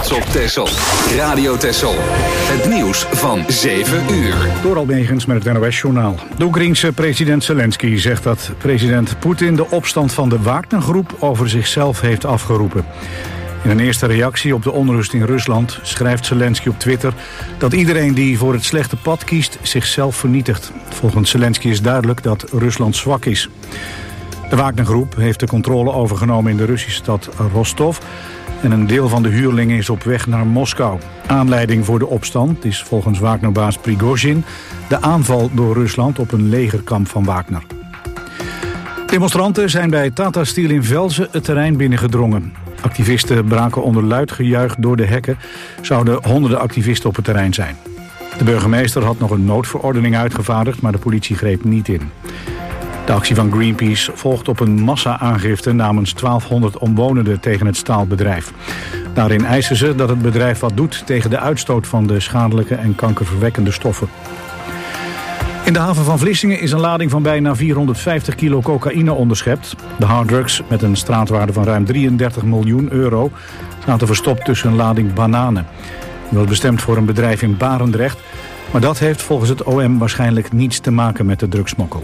trots op Texel. Radio Texel. Het nieuws van 7 uur. Door Almegens met het NOS-journaal. De Oekraïense president Zelensky zegt dat president Poetin de opstand van de Wagner-groep over zichzelf heeft afgeroepen. In een eerste reactie op de onrust in Rusland schrijft Zelensky op Twitter dat iedereen die voor het slechte pad kiest zichzelf vernietigt. Volgens Zelensky is duidelijk dat Rusland zwak is. De Wagner-groep heeft de controle overgenomen in de Russische stad Rostov en een deel van de huurlingen is op weg naar Moskou. Aanleiding voor de opstand is volgens Wagner-baas Prigozhin de aanval door Rusland op een legerkamp van Wagner. Demonstranten zijn bij Tata Steel in Velzen het terrein binnengedrongen. Activisten braken onder luid gejuich door de hekken. Zouden honderden activisten op het terrein zijn. De burgemeester had nog een noodverordening uitgevaardigd, maar de politie greep niet in. De actie van Greenpeace volgt op een massa-aangifte namens 1200 omwonenden tegen het staalbedrijf. Daarin eisen ze dat het bedrijf wat doet tegen de uitstoot van de schadelijke en kankerverwekkende stoffen. In de haven van Vlissingen is een lading van bijna 450 kilo cocaïne onderschept. De harddrugs met een straatwaarde van ruim 33 miljoen euro zaten verstopt tussen een lading bananen. Die was bestemd voor een bedrijf in Barendrecht, maar dat heeft volgens het OM waarschijnlijk niets te maken met de drugsmokkel.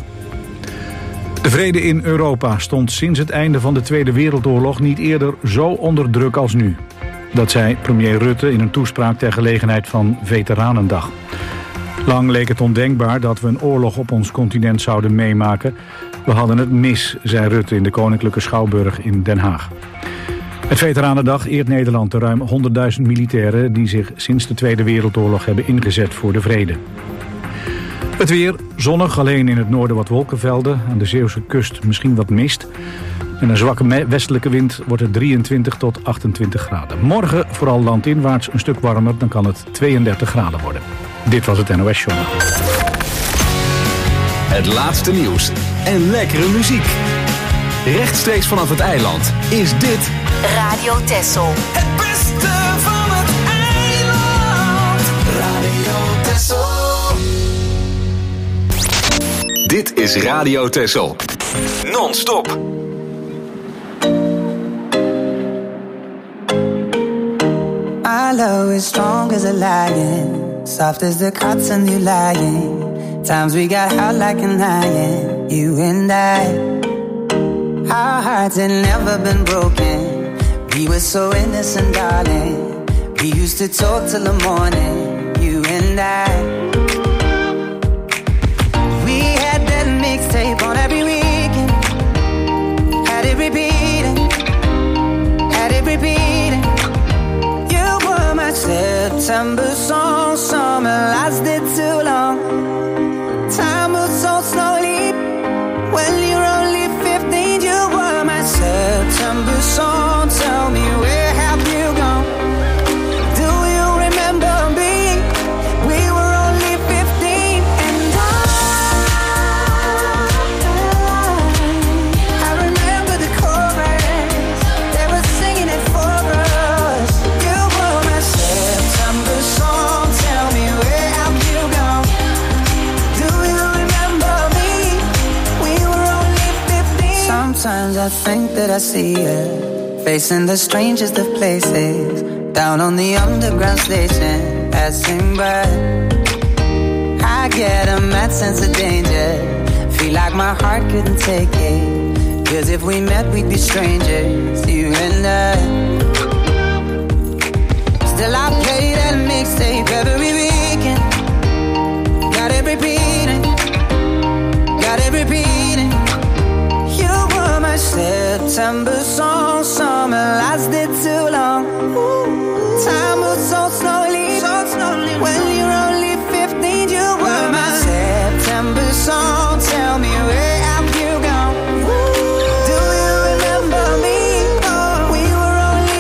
De vrede in Europa stond sinds het einde van de Tweede Wereldoorlog niet eerder zo onder druk als nu. Dat zei premier Rutte in een toespraak ter gelegenheid van Veteranendag. Lang leek het ondenkbaar dat we een oorlog op ons continent zouden meemaken. We hadden het mis, zei Rutte in de Koninklijke Schouwburg in Den Haag. Met Veteranendag eert Nederland de ruim 100.000 militairen die zich sinds de Tweede Wereldoorlog hebben ingezet voor de vrede. Het weer, zonnig, alleen in het noorden wat wolkenvelden. Aan de Zeeuwse kust misschien wat mist. Met een zwakke westelijke wind wordt het 23 tot 28 graden. Morgen vooral landinwaarts een stuk warmer, dan kan het 32 graden worden. Dit was het NOS Journal. Het laatste nieuws en lekkere muziek. Rechtstreeks vanaf het eiland is dit Radio Texel. Het beste van het eiland. Radio Texel. Dit is Radio Texel. Non-stop. My love is strong as a lion, soft as the cotton you lying. Times we got hot like an iron, you and I. Our hearts had never been broken. We were so innocent, darling. We used to talk till the morning, you and I. We had that mixtape on every weekend. Had it repeating, had it repeating. You were my September song, summer lasted too long. Time moves so slowly when you're only 15. You were my September song. Tell me, where have you gone? Do you remember me? We were only 15, and I remember the chorus. They were singing it for us. You were my September song. Tell me, where have you gone? Do you remember me? We were only 15. Sometimes I think that I see you facing the strangest of places, down on the underground station, passing by. I get a mad sense of danger, feel like my heart couldn't take it, 'cause if we met we'd be strangers, you and I. Still I play that mixtape every weekend. Got it repeating, got it repeating. You were my September song, summer lasted too long. Time moves so slowly, when you're only 15. You were my September song. Tell me, where have you gone? Do you remember me? We were only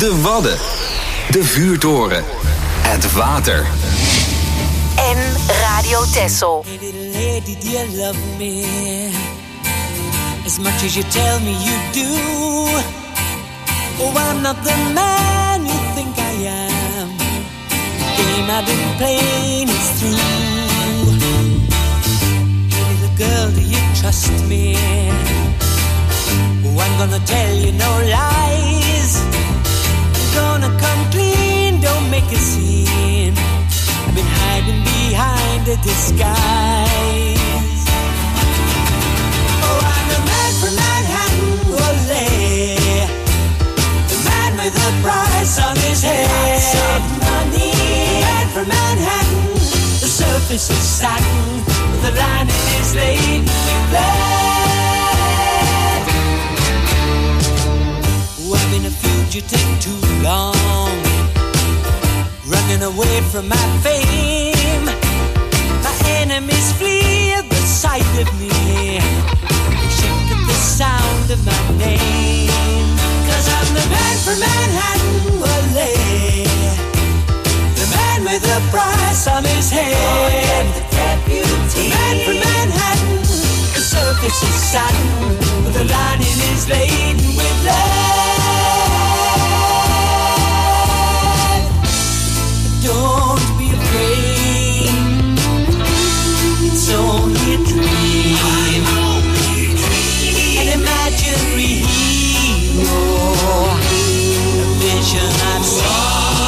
de Wadden, de vuurtoren, het water. En Radio Texel. Hey little lady, do you love me as much as you tell me you do? Oh, I'm not the man you think I am. The game I've been playing is through. Hey little girl, do you trust me? Oh, I'm gonna tell you no lies. I'm gonna come clean, don't make a scene. I've been hiding behind a disguise. Oh, I'm the man from Manhattan, Olay. The man with the price on his head. Money. The man from Manhattan. The surface is satin, but the lining is laden with lead. Oh, I've been a fugitive too long, running away from my fame. My enemies flee at the sight of me. They shake at the sound of my name. 'Cause I'm the man from Manhattan, Olay. The man with the price on his head. The deputy. The man from Manhattan. The surface is satin, but the lining is laden with lead. Don't be afraid, it's only a dream, an imaginary hero, a vision I've seen.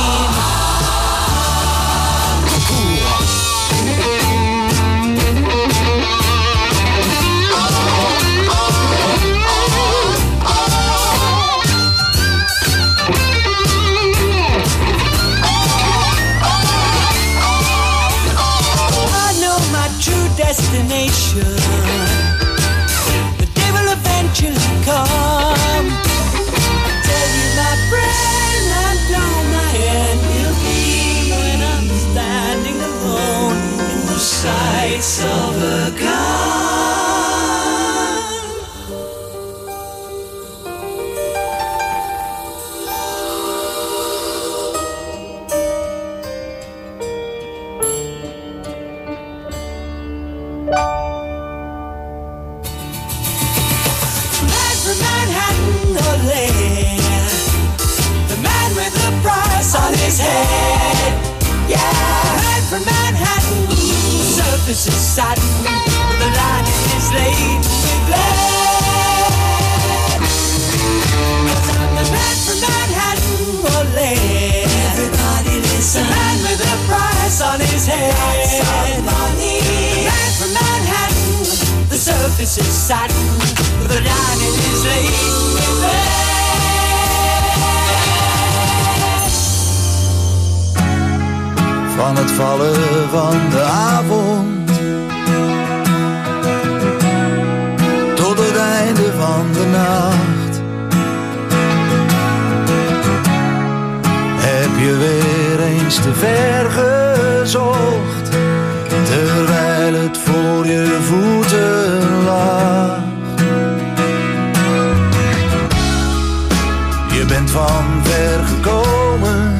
Destination. The day will eventually come. I tell you, my friend, I know my end will be when I'm standing alone in the sights of a gun. Head. Yeah, man from Manhattan. The surface is satin, but the lining is laid with lead. 'Cause I'm the man from Manhattan, Olay. Everybody listen. The man with the price on his head. Money. The man from Manhattan. The surface is satin, but the lining is laid with lead. Van het vallen van de avond tot het einde van de nacht heb je weer eens te ver gezocht, terwijl het voor je voeten lag. Je bent van ver gekomen,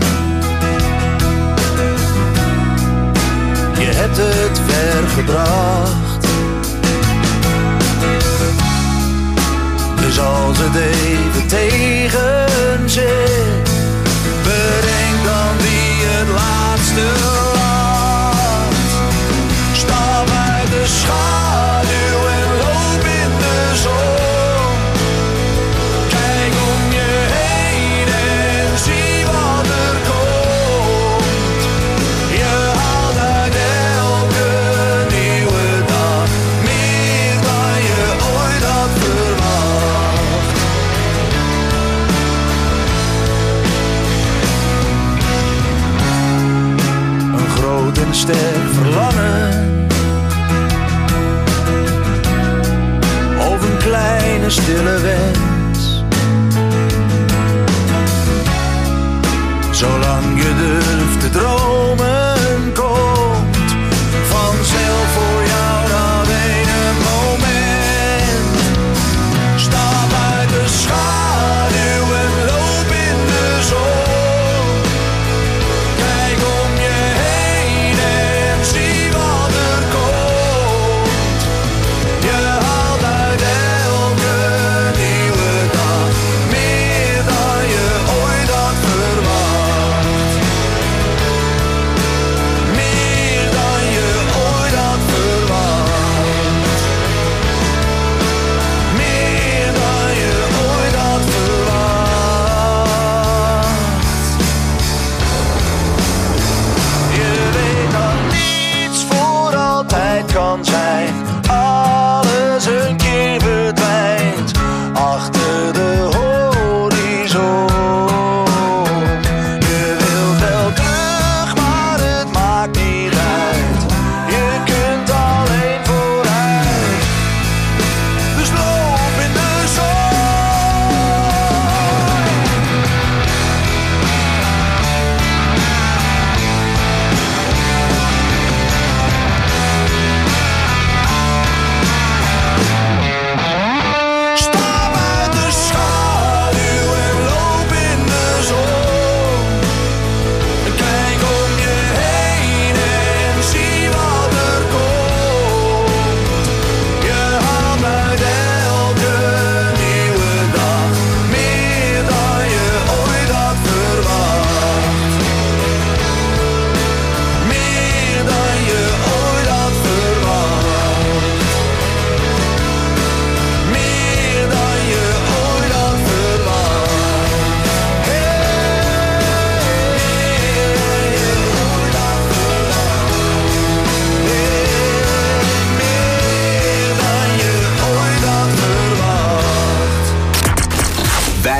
je hebt het ver gebracht. Dus als het even tegen zit, bedenk dan wie het laatste lacht. Stap uit de schaduw en loop in de zon. Kijk om je heen en zie wat er komt. Je haalt uit elke nieuwe dag meer dan je ooit had verwacht. Een groot en sterk verlangen, of een kleine stille wens. Zolang je durft te dromen, komt vanzelf voor jou dat ene moment. Stap uit de schaduw en loop in de zon.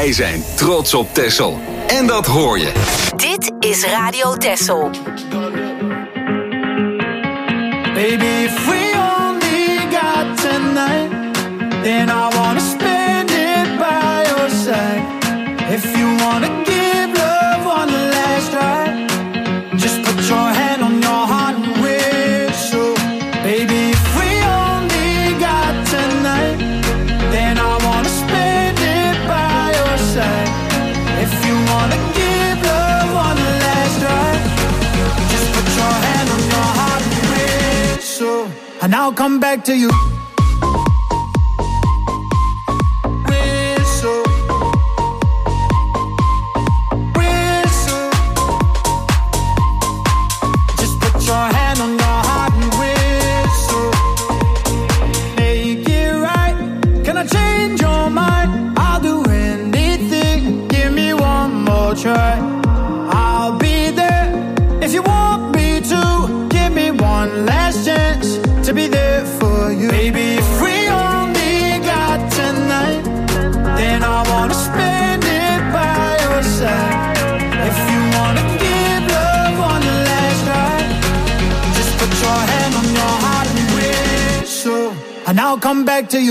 Wij zijn trots op Texel. En dat hoor je. Dit is Radio Texel. Baby, if we only got tonight, then I wanna spend it by your side. If you wanna give love one last try, just put your hand on your heart and whistle. Baby, if we only got tonight, then I wanna spend it by your side. If you wanna give love one last try, just put your hand on your heart and whistle, and I'll come back to you. I'll be there if you want me to. Give me one last chance to be there for you. Baby, if we only got tonight, then I wanna spend it by your side. If you wanna give love one last try, just put your hand on your heart and whistle, and I'll come back to you.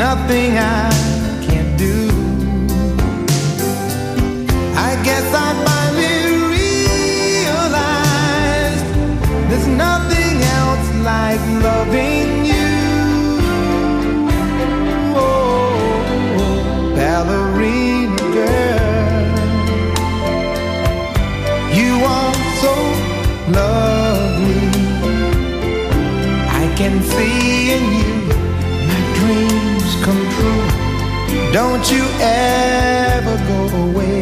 nothing I can't do. I guess I finally realized there's nothing else like loving you. Oh, ballerina girl, you are so lovely. I can see in you my dreams come true. Don't you ever go away.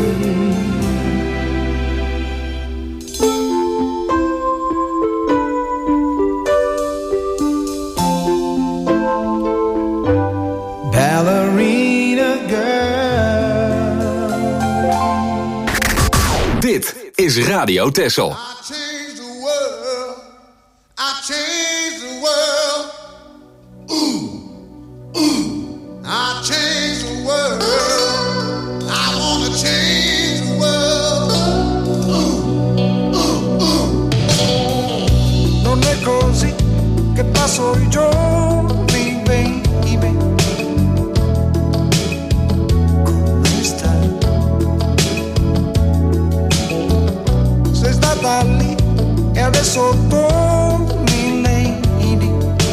Ballerina girl. Dit is Radio Texel. I changed the world. I changed the world. Ooh, ooh. I changed the world. I wanna change the world. Ooh, ooh, ooh. Non è così che passo i giorni, baby. Come stai? Sei stata lì e adesso torni, lady.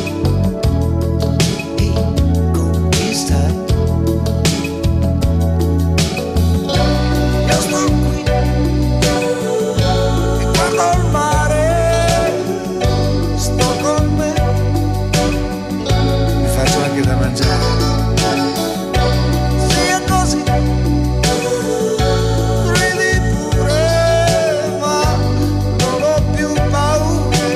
E come stai? Io sto qui e guardo il mare, sto con me, mi faccio anche da mangiare. Sì, è così, ridi pure, ma non ho più paura.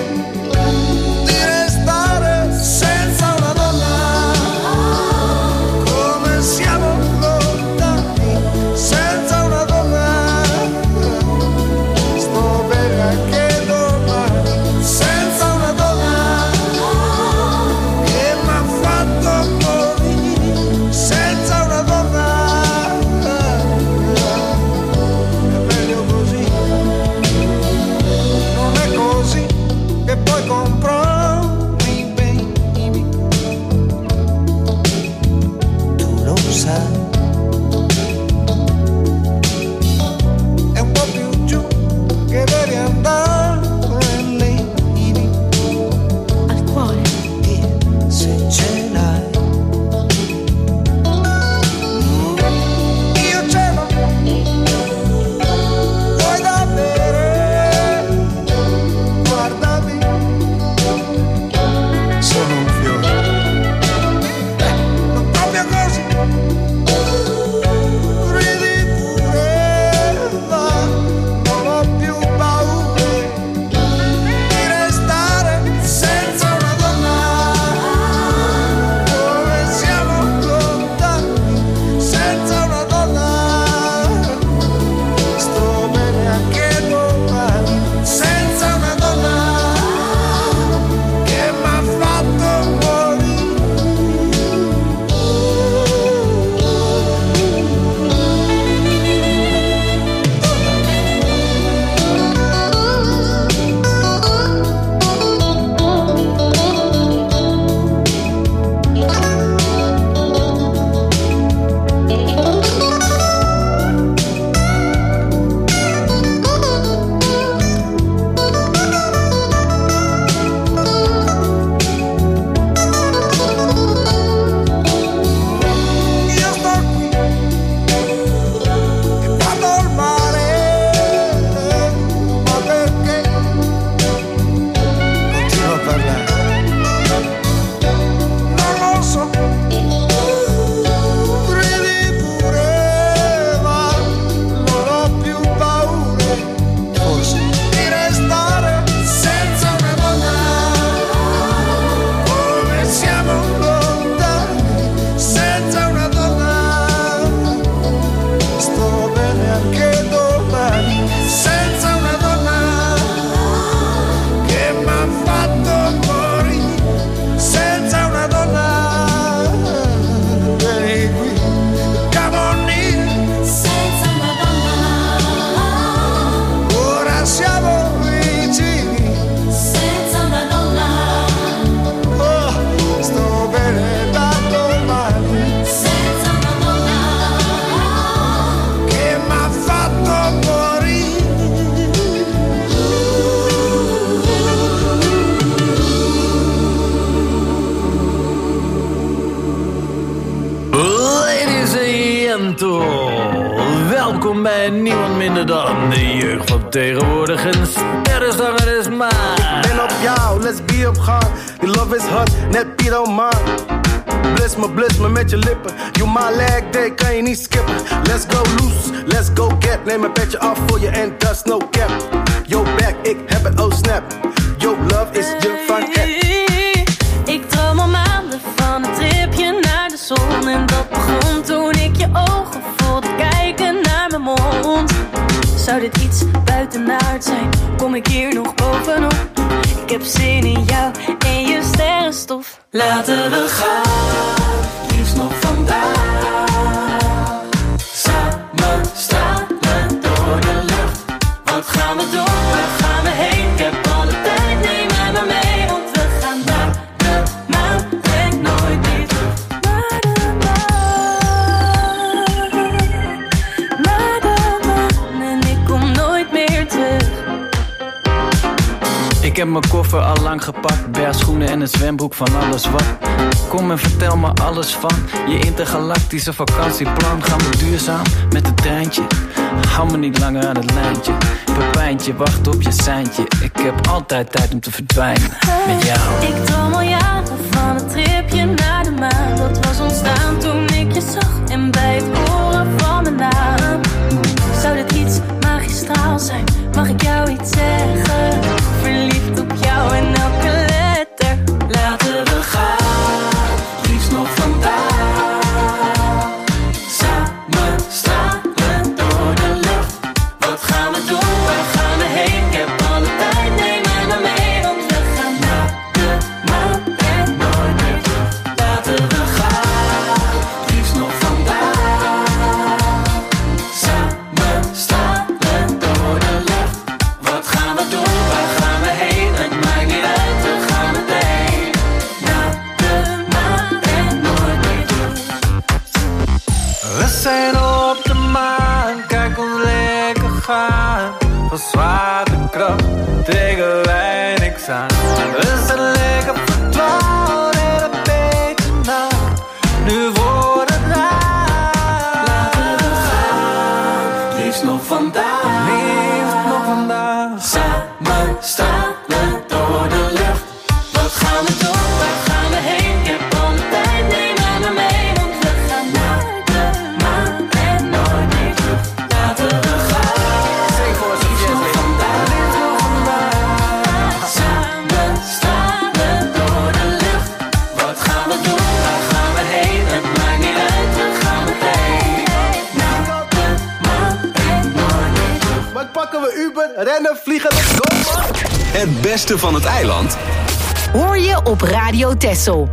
Memento. Welkom bij niemand minder dan de jeugd van tegenwoordig. Een sterrenzanger is maar. Ben op jou, let's be op gang. Die love is hot, net Piet Man. Bliss me met je lippen. You my leg day, kan je niet skippen. Let's go loose, let's go get. Neem een petje af voor je en dat is no cap. Yo back, ik heb het, oh snap. Yo love is je van het. Ik droom al maanden van een tripje naar de zon. En dat begon toen ik je ogen voelde kijken naar mijn mond. Zou dit iets buitenaard zijn? Kom ik hier nog bovenop? Ik heb zin in jou en je sterrenstof. Laten we gaan, liefst nog vandaag. Samen stralen door de lucht. Wat gaan we doen? Waar gaan we heen? Ik heb alle tijd, neem mij maar mee. Want we gaan naar de maan en nooit meer terug. Naar de maan en ik kom nooit meer terug. Ik heb mijn koffer al lang gepakt, bergschoenen en een zwembroek van alles wat. Kom en vertel me alles van je intergalactische vakantieplan. Gaan we duurzaam met het treintje? Hou me niet langer aan het lijntje. Pepijntje, wacht op je seintje. Ik heb altijd tijd om te verdwijnen met jou. Ik droom al jaren van een tripje naar de maan. Dat was ontstaan toen ik je zag en bij het horen van mijn naam. Zou dit iets magistraal zijn? Mag ik jou iets zeggen? Verliefd op jou en elke letter. Laten we gaan, liefst nog vandaag. Samen stralen door de lucht. Wat gaan we doen? Waar gaan we heen? Ik heb alle tijd, neem mij maar mee. Want we gaan naar de maan en nooit meer terug. Laten we gaan, liefst nog vandaag. Samen stralen door de lucht. Wat gaan we doen? Waar gaan we heen? Het maakt niet uit, we gaan meteen naar de maan en nooit meer terug. We zijn op de maan, kijk ons lekker gaan. Van zwaartekracht tegen wij niks aan. We zijn lekker verdwaald en een beetje nacht. Nu wordt het raar. Laten we gaan, liefst nog vandaag. Liefst nog vandaag. Samen stralen door de lucht. Wat gaan we doen? Waar gaan we heen? Ik heb alle tijd, neem mij maar mee. Want we gaan naar de maan en nooit meer terug. Laten we gaan, liefst nog vandaag. Samen stralen door de lucht. Wat gaan we doen? Waar gaan we heen? Het maakt niet uit, we gaan meteen naar de maan en nooit meer terug. Wat pakken we Uber, rennen, vliegen, let's go man. Het beste van het eiland. Hoor je op Radio Texel.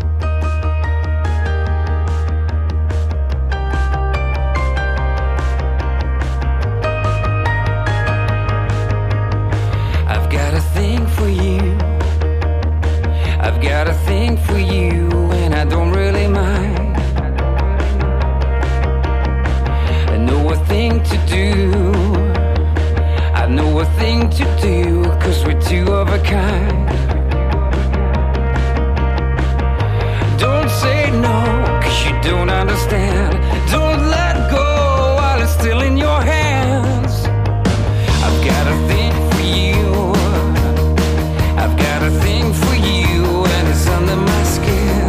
I've got a thing for you. I've got a thing for you, and I don't really mind. I know a thing to do. I know a thing to do, 'cause we're two of a kind. Don't say no, 'cause you don't understand. Don't let go while it's still in your hands. I've got a thing for you. I've got a thing for you, and it's under my skin.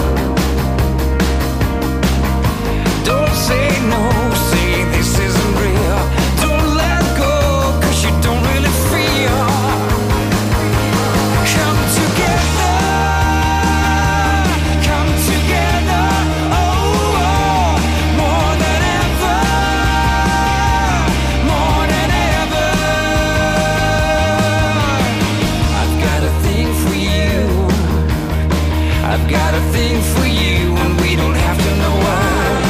Don't say no, say this isn't real. Don't let go, 'cause you don't really feel. Come together, come together, oh, oh, more than ever, more than ever. I've got a thing for you. I've got a thing for you, and we don't have to know why.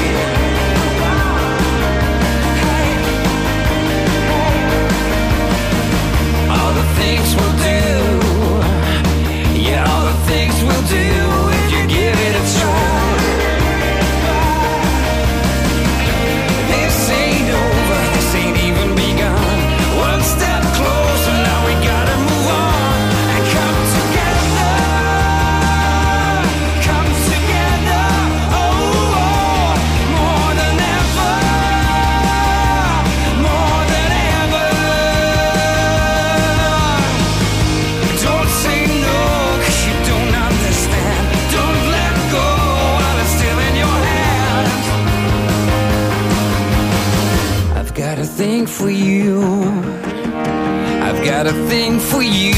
All the things we'll do, yeah, all the things we'll do if you give it a try. This ain't over, this ain't even begun. One step closer, now we gotta move on and come together, oh, oh. thing for you. I've got a thing for you.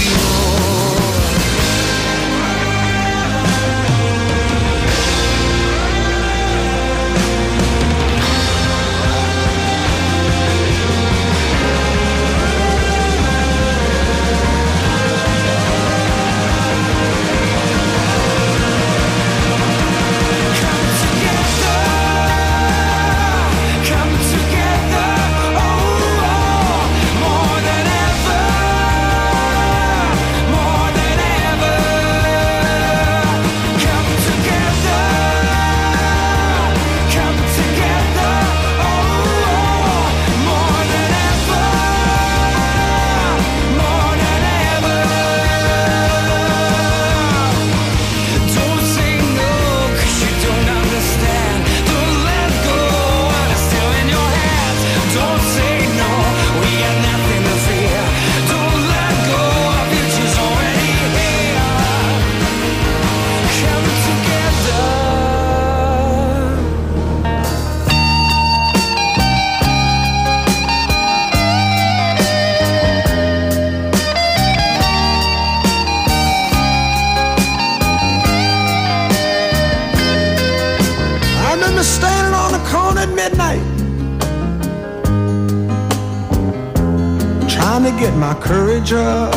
Get my courage up.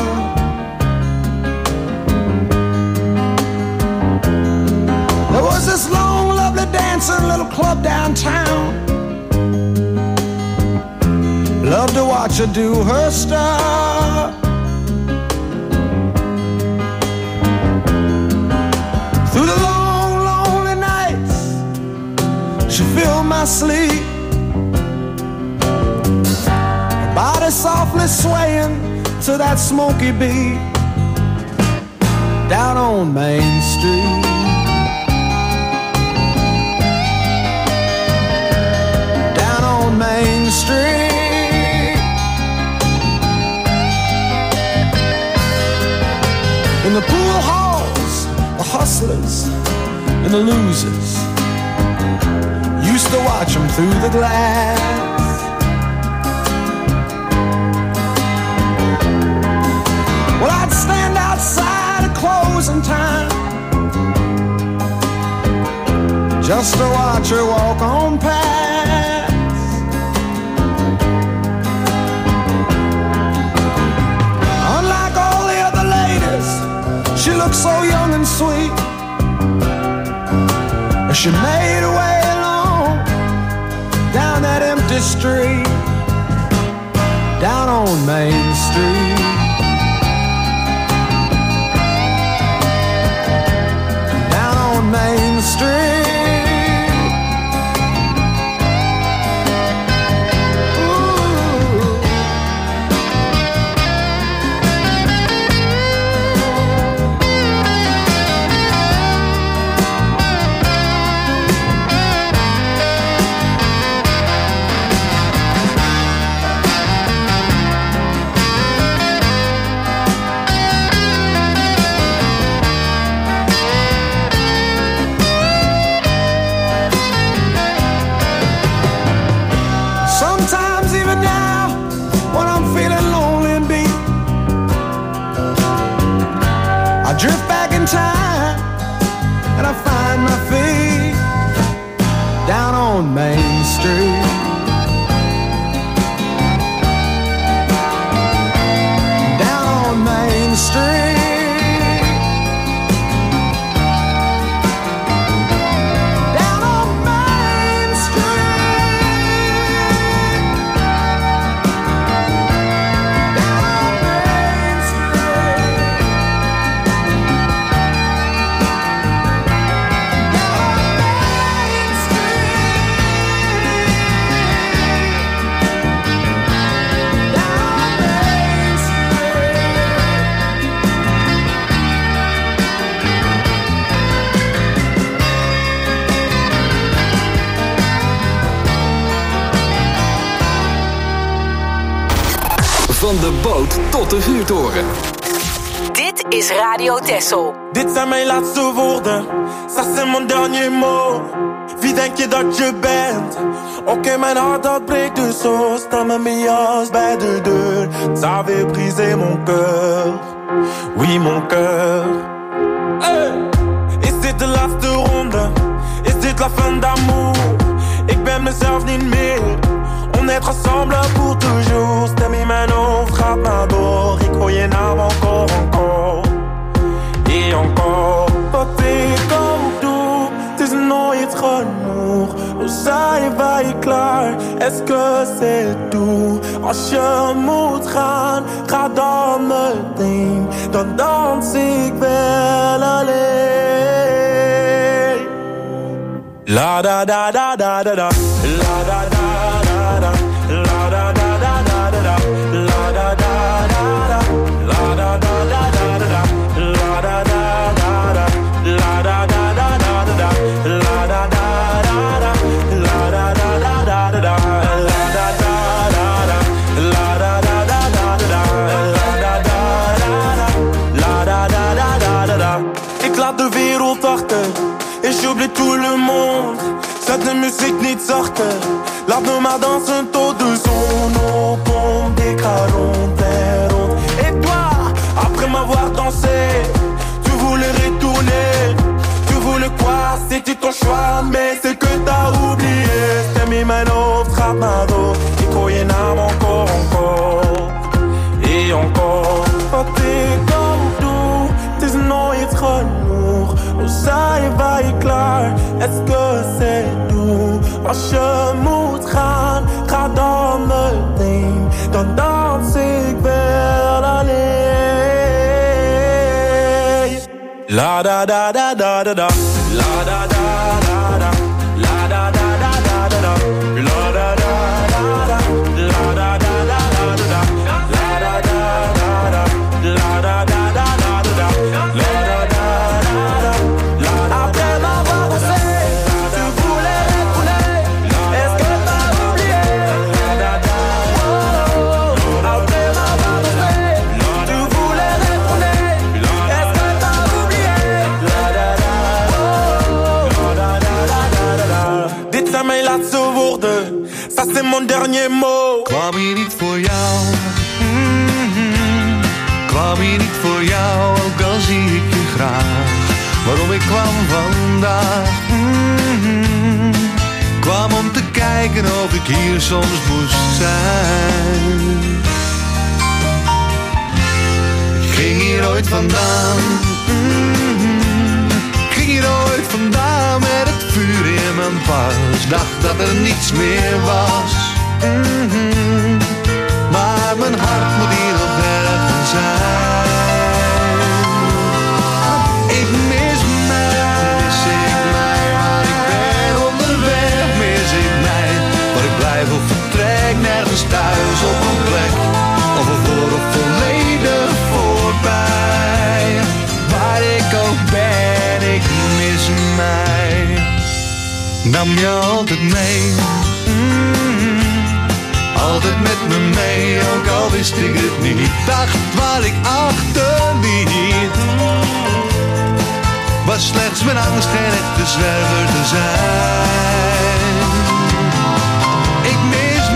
There was this long, lovely dancing little club downtown. Love to watch her do her stuff. Through the long, lonely nights, she filled my sleep. Body softly swaying to that smoky beat down on Main Street. Down on Main Street. In the pool halls, the hustlers and the losers used to watch them through the glass. Well, I'd stand outside at closing time just to watch her walk on past. Unlike all the other ladies, she looked so young and sweet. She made her way along down that empty street, down on Main Street. Main Street. Drift back in time and I find my feet down on Main Street. Down on Main Street. Down on Main Van de boot tot de vuurtoren. Dit is Radio Texel. Dit zijn mijn laatste woorden, ça c'est mon dernier mot. Wie denk je dat je bent? Oké, mijn hart dat breekt dus zo. Sta met mijn jas bij de deur. Ça avait brisé mon cœur. Oui, mon cœur. Hey! Is dit de laatste ronde? Is dit la fin d'amour? Ik ben mezelf niet meer. On est ensemble pour toujours. Stem in mijn hoofd gaat maar door. Ik hoor je naam encore, encore. Et encore. Wat ik ook doe, het is nooit genoeg. We zijn wij klaar, est-ce que c'est tout? Als je moet gaan, ga dan meteen. Dan dans ik wel alleen. La da da da da da da. La da da da da. La da da da da da. La da da da da. La da da da da da. La da da da da. La da da da da da. La da da da da. La da da da da da. La da da da da. La da da da da da. La da da da da. La da da da da. Ik laat de wereld achter. Et j'oublie tout le monde. Zet de muziek niet zachter. Laat me maar dansen tot de zon opkomt. Ik ga rond en rond. Et toi, après m'avoir dansé, tu voulais retourner. Tu voulais quoi? C'était ton choix, mais c'est que t'as oublié. Stem in mijn hoofd gaat maar door. Ik hoor je naam encore, encore. Et encore. Wat ik ook doe, het is nooit genoeg. We zijn wij klaar, est-ce que c'est tout? Als je moet gaan, ga dan meteen. Dan dans ik wel alleen. La da da da da da da. La da da da da. La da da da da da. La da da da da. La da da da da da. La da da da da. La da da da da da. La da da da. Après m'avoir dansé, tu voulais retourner. Est-ce que t'as oublié? Après m'avoir dansé, tu voulais retourner. Est-ce que t'as oublié? Dit zijn mijn laatste woorden, ça c'est mon dernier mot. Kwam hier niet voor jou, kwam hier niet voor jou, ook al zie ik je graag. Waarom ik kwam vandaag, kwam om te kijken of ik hier soms moest zijn. Ik ging hier ooit vandaan, ik ging hier ooit vandaan met het vuur in mijn pas. Dacht dat er niets meer was, maar mijn hart moet hier nog ergens zijn. Ik mis mij, waar ik ben onderweg, mis ik mij. Maar ik blijf of vertrek, nergens thuis op een plek. Of ervoor of volledig voorbij. Waar ik ook ben, ik mis mij. Nam je altijd mee, altijd met me mee, ook al wist ik het niet. Dacht wat ik achterliet, was slechts mijn angst geen echte zwerver te zijn. Ik mis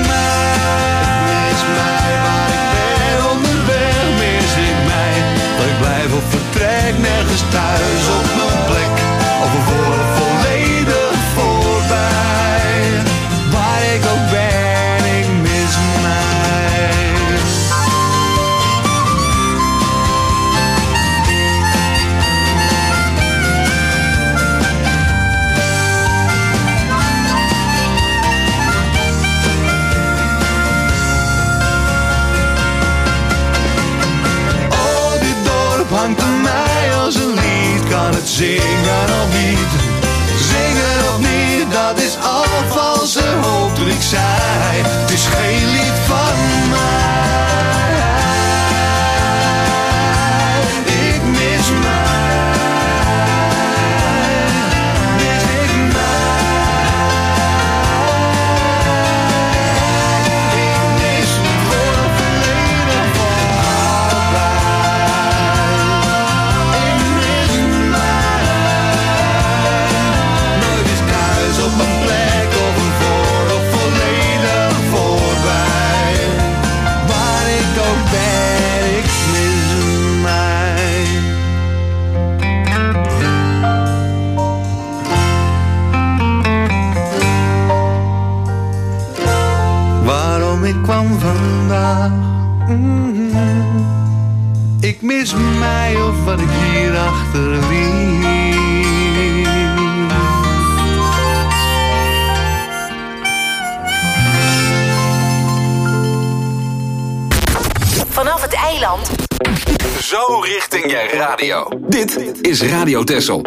mij, waar ik ben onderweg, mis ik mij. Dat ik blijf of vertrek, nergens thuis op mijn plek. Of ervoor of volledig voorbij. Waar ik ook ben, ik mis mij. hangt aan mij als een lied, kan het zingen achterliet. Vanaf het eiland. Zo richting je radio. Dit is Radio Texel.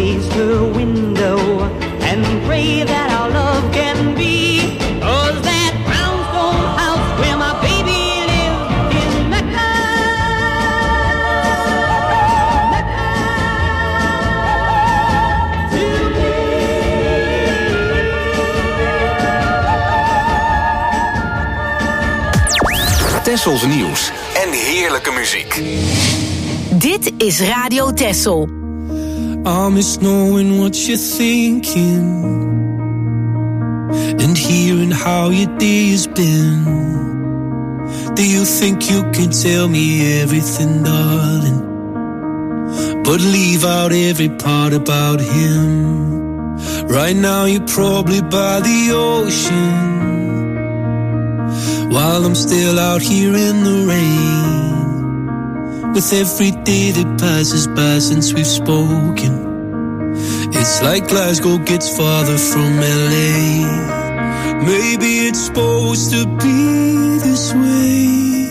raise her window and pray that our love can be. 'Cause that brownstone house where my baby lived in Mecca. Tessels nieuws en heerlijke muziek. Dit is Radio Tessel. I miss knowing what you're thinking and hearing how your day has been. Do you think you can tell me everything, darling, but leave out every part about him? Right now you're probably by the ocean, while I'm still out here in the rain. With every day that passes by since we've spoken, it's like Glasgow gets farther from LA. Maybe it's supposed to be this way,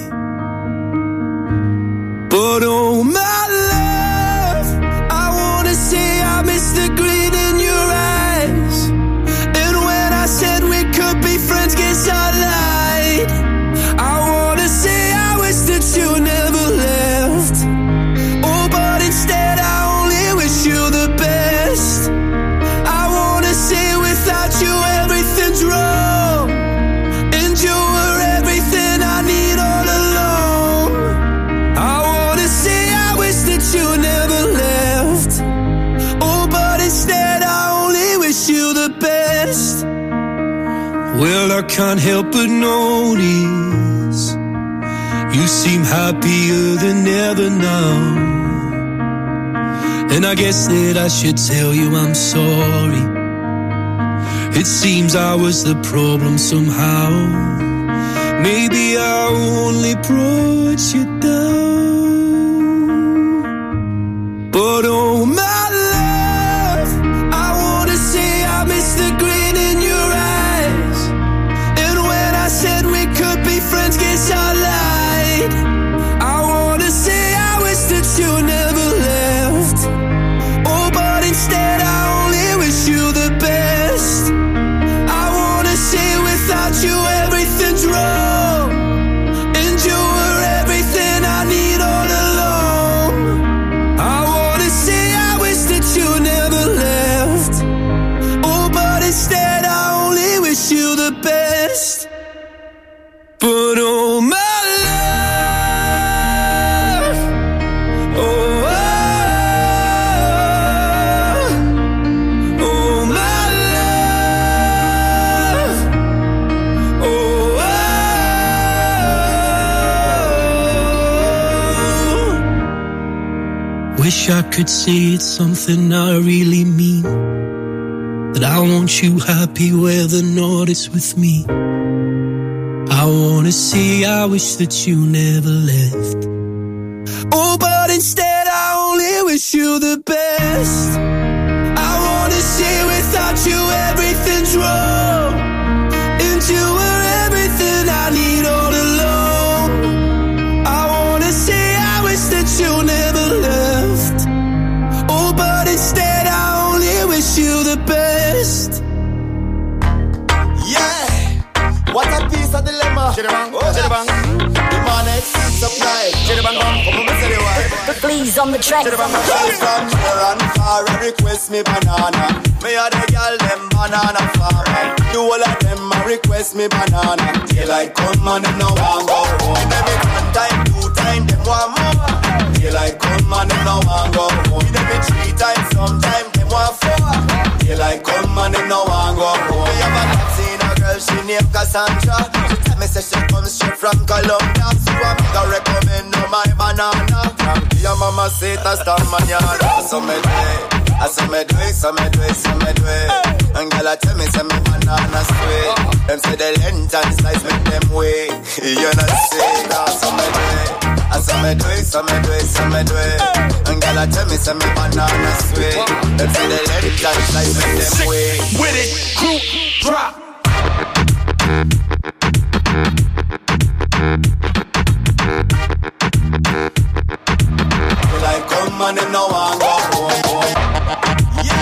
but oh my love, I wanna say I miss the grin in your eyes. And when I said we could be friends, guess I lied. I wanna say I wish that you never left. Oh, but instead I only wish you the best. I wanna say without you everything's wrong, and you were everything I need all along. I wanna say I wish that you never left. Oh, but instead I only wish you the best. Well, I can't help but notice you seem happier than ever now. And I guess that I should tell you I'm sorry. It seems I was the problem somehow. Maybe I only brought you down. But oh my love, I wanna say I miss the grin in your eyes. And when I said we could be friends, guess I lied. I wanna say I wish that you never left. Oh, but instead I only wish you the best. I wanna say without you everything's wrong, and you were everything I need all along. I wanna say I wish that you never left. Oh, but instead I only wish you the best. But oh my love, oh, oh my love, oh, wish I could say it's something I really mean, that I want you happy where the north is with me. I wanna say I wish that you never left. Oh, but instead I only wish you the best. I wanna say without you everything's wrong, and you were everything I need all along. I wanna say I wish that you never left. Oh, but instead I only wish you the best. Yeah, what a piece of dilemma. Chidabang, oh, chidabang. The man is supply. Chidabang, come on, say the word. Please on the track. Chidabang, from near and far, request me banana. Me a the girl them banana farmer. Do all of them a request me banana. Daylight come and them no want go home. Them it one time, 2 times, them want more. Daylight come and them no want go home. Them it 3 times, sometime them want 4. Daylight come and them no want go home. Me have a seen a girl, she named Cassandra. She tell me say she comes straight from Colombia. So I'm gonna recommend her my banana. From your mama say it hasta mañana. So me do it, so me do it, so me do it, so me do it. And girl a tell me say me banana sweet. Them say the length and size make them wait. You know say that, so me do it. So me do it, so me do it, so me do it. And girl a tell me say me banana sweet. Them say the length and size make them wait. With it, group drop. Like come and them no want go home.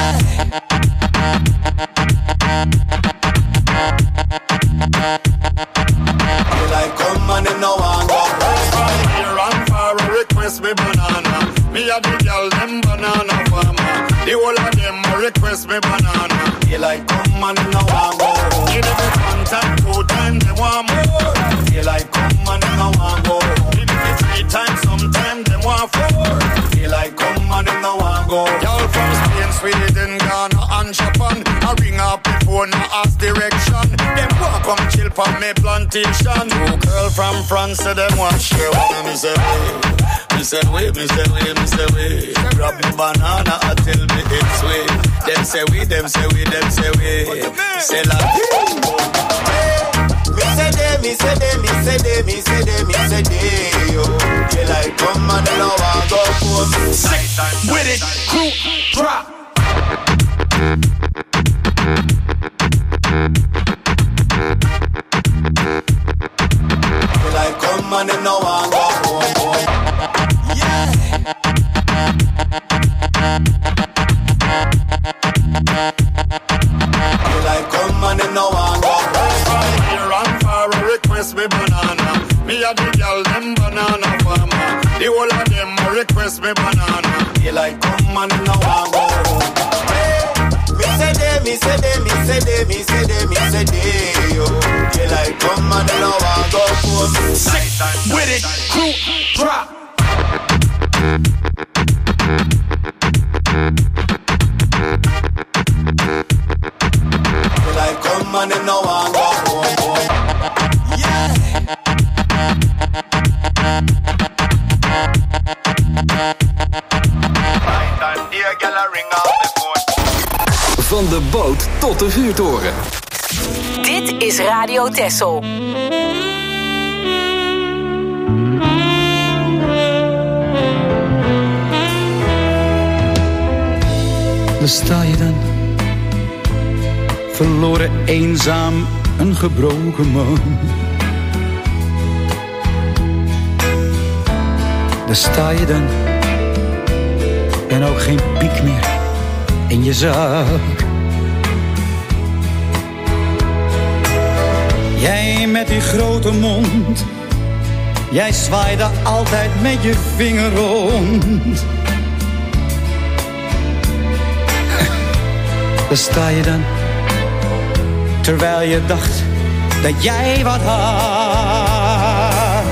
request me banana. Daylight come and no one go. Give me one time, two time, them want more. Daylight come and no one go. Give me three times, sometime them want four. Daylight come and no one go. Y'all from Spain, Sweden, Ghana and Japan. I ring up before no ask direction. Them walk come chill from me plantation. Two girl from France, so them want share one. Me say wait, me say wait. Grab me banana, I tell me it's way. Them say we. Say la. Me say they, yo. They like come and now I go home. Sick with it, crew, drop. They like come and now I go home. Yeah. They like come and now I go home. Here and far request me banana. Me a the girl them banana farmer. The whole of them a request me banana. They like come and now I go home. Me say they, yo. They like come and now I go home. Sick with it, crew, drop. They like come and now I go home. Yeah. Van de boot tot de vuurtoren. Dit is Radio Texel. Daar sta je dan, verloren, eenzaam, een gebroken man. Daar sta je dan, en ook geen piek meer in je zak. Jij met die grote mond, jij zwaaide altijd met je vinger rond. Daar sta je dan, terwijl je dacht dat jij wat had.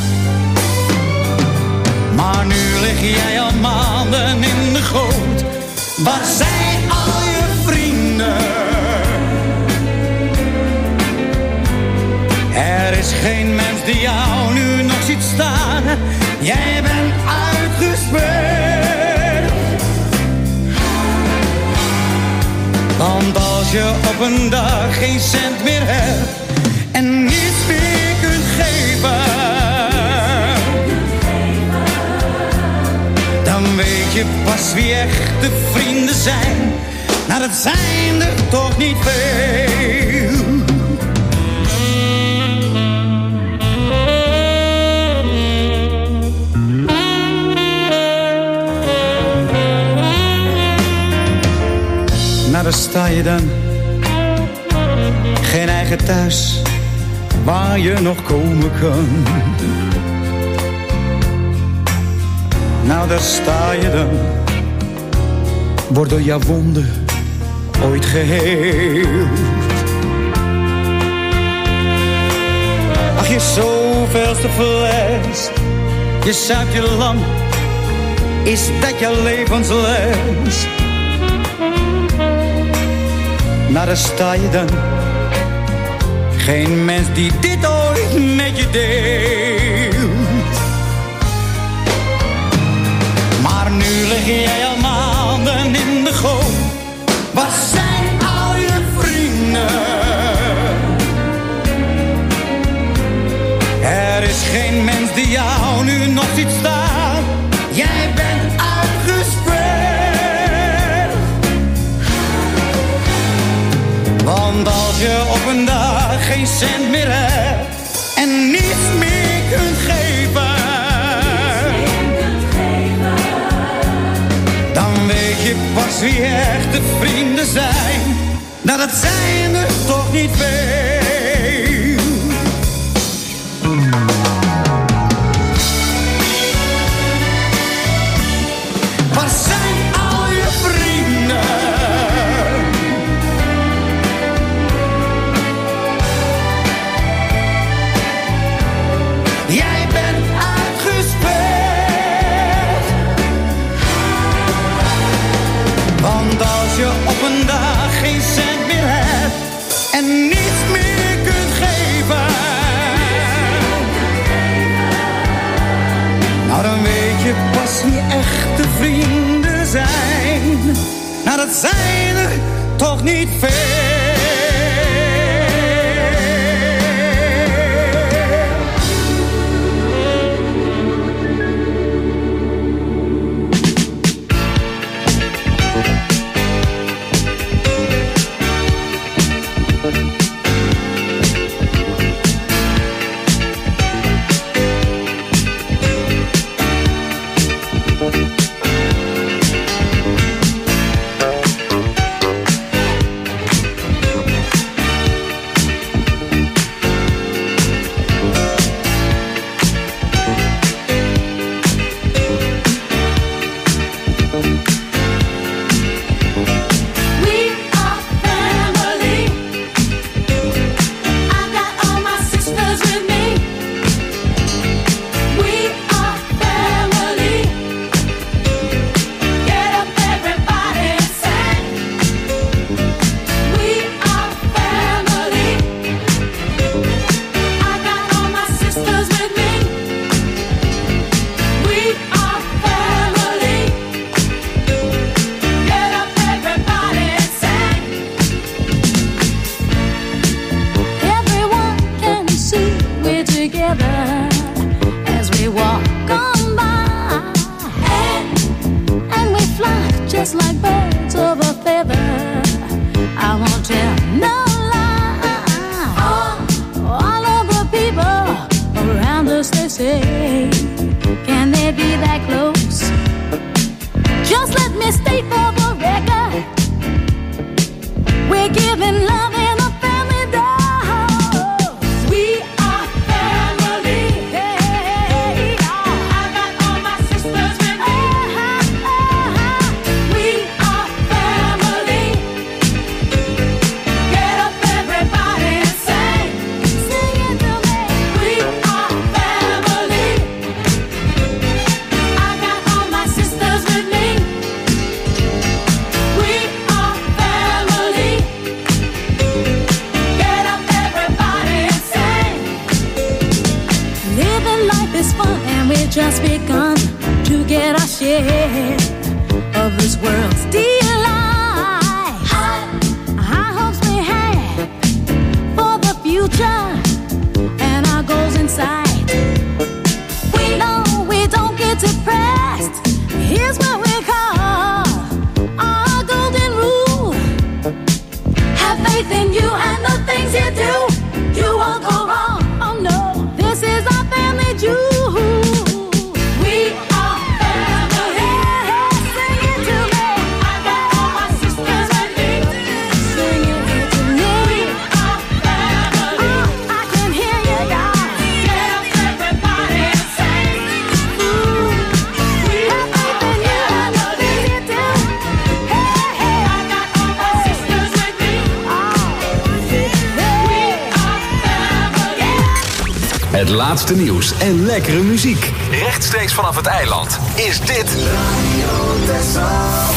Maar nu lig jij al maanden in de goot. Waar zijn al je vrienden? Er is geen mens die jou nu nog ziet staan. Jij bent uitgespeeld. Want als je op een dag geen cent meer hebt en niets meer kunt geven, dan weet je pas wie echte vrienden zijn. Nou, dat zijn er toch niet veel. Nou, daar sta je dan, geen eigen thuis waar je nog komen kan. Nou, daar sta je dan, wordt door jouw wonden ooit geheeld. Ach, je zoveelste fles, je zuipt je lang, is dat je levensles? Nou, daar sta je dan, geen mens die dit ooit met je deelt. Maar nu lig jij al maanden in de goot. Waar zijn al je vrienden? Er is geen mens die jou nu nog ziet staan. Jij bent uitgespeeld. Want als je op een dag geen cent meer hebt en niets meer kunt geven, dan weet je pas wie echte vrienden zijn. Nou, dat zijn er toch niet veel. Waar zijn al je vrienden? niet echte vrienden zijn. Nou, dat zijn er toch niet veel. Het laatste nieuws en lekkere muziek. Rechtstreeks vanaf het eiland is dit Radio Texel.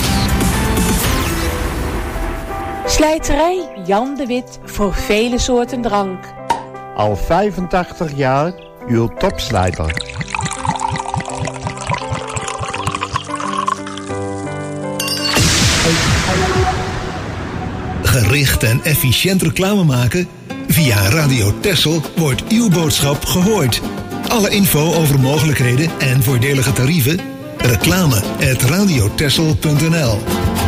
Slijterij Jan de Wit voor vele soorten drank. Al 85 jaar uw topslijter. Gericht en efficiënt reclame maken? Via Radio Texel wordt uw boodschap gehoord. Alle info over mogelijkheden en voordelige tarieven? Reclame@radiotexel.nl